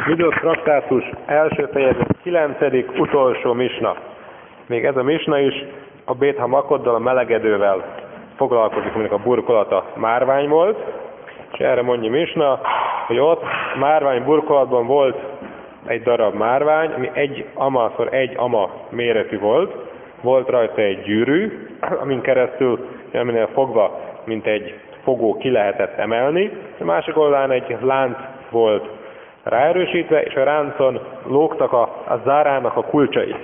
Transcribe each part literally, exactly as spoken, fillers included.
Midot traktátus első fejezet kilencedik utolsó misna. Még ez a misna is a Bét HaMakoddal, a melegedővel foglalkozik, mondjuk a burkolata márvány volt, és erre mondja misna, hogy ott márvány burkolatban volt egy darab márvány, ami egy amaszor egy ama méretű volt, volt rajta egy gyűrű, amin keresztül, aminél fogva, mint egy fogó ki lehetett emelni, a másik oldalán egy lánc volt ráerősítve, és a ráncon lógtak a, a zárának a kulcsai.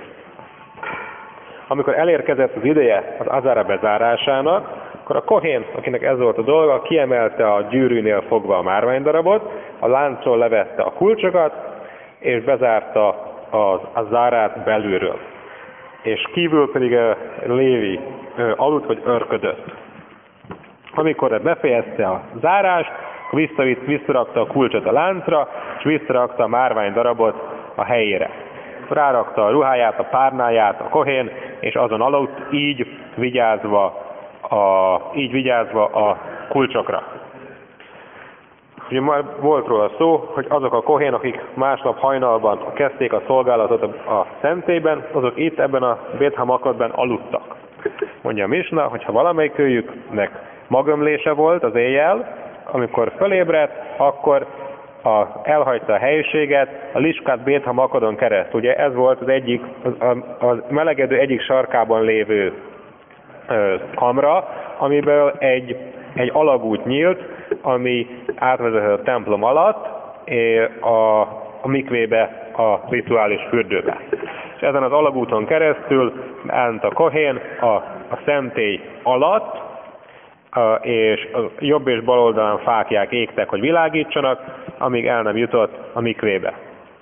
Amikor elérkezett az ideje az azára bezárásának, akkor a kohén, akinek ez volt a dolga, kiemelte a gyűrűnél fogva a márványdarabot, a láncról levette a kulcsokat, és bezárta az, a zárát belülről. És kívül pedig a Lévi aludt vagy örködött. Amikor befejezte a zárást, visszavitt, visszarakta a kulcsot a láncra, és visszarakta a márványdarabot a helyére. Rárakta a ruháját, a párnáját, a kohén, és azon aludt, így vigyázva a, így vigyázva a kulcsokra. Ugye már volt róla szó, hogy azok a kohén, akik másnap hajnalban kezdték a szolgálatot a szentélyben, azok itt ebben a Bét HaMakodban aludtak. Mondja a misna, hogy ha valamelyikőjüknek magömlése volt az éjjel, amikor fölébredt, akkor a, elhagyta a helyiséget a Liskát Bét HaMakodon keresztül. Ugye ez volt az egyik, a, a melegedő egyik sarkában lévő ö, kamra, amiből egy, egy alagút nyílt, ami átvezetett a templom alatt a, a mikvébe, a rituális fürdőbe. És ezen az alagúton keresztül ment a kohén a, a szentély alatt, a, és a jobb és bal oldalán fáklyák égtek, hogy világítsanak, amíg el nem jutott a mikvébe.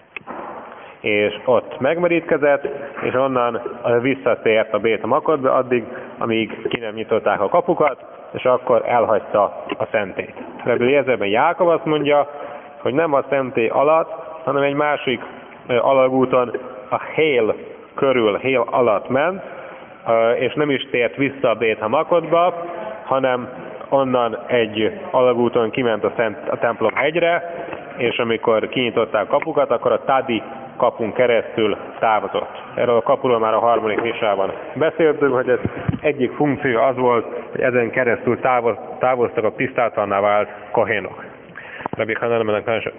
És ott megmerítkezett, és onnan visszatért a Bét HaMakodba addig, amíg ki nem nyitották a kapukat, és akkor elhagyta a szentélyt. Rabbi Eliezerben Jákob azt mondja, hogy nem a szentély alatt, hanem egy másik alagúton a hél körül, hél alatt ment, és nem is tért vissza a Bét HaMakodba, hanem onnan egy alagúton kiment a, szent, a templom hegyre, és amikor kinyitották a kapukat, akkor a Tadi kapun keresztül távozott. Erről a kapuról már a harmadik misában beszéltünk, hogy ez egyik funkció az volt, hogy ezen keresztül távoz, távoztak a tisztátalanná vált kohénok. Rabbi Hanan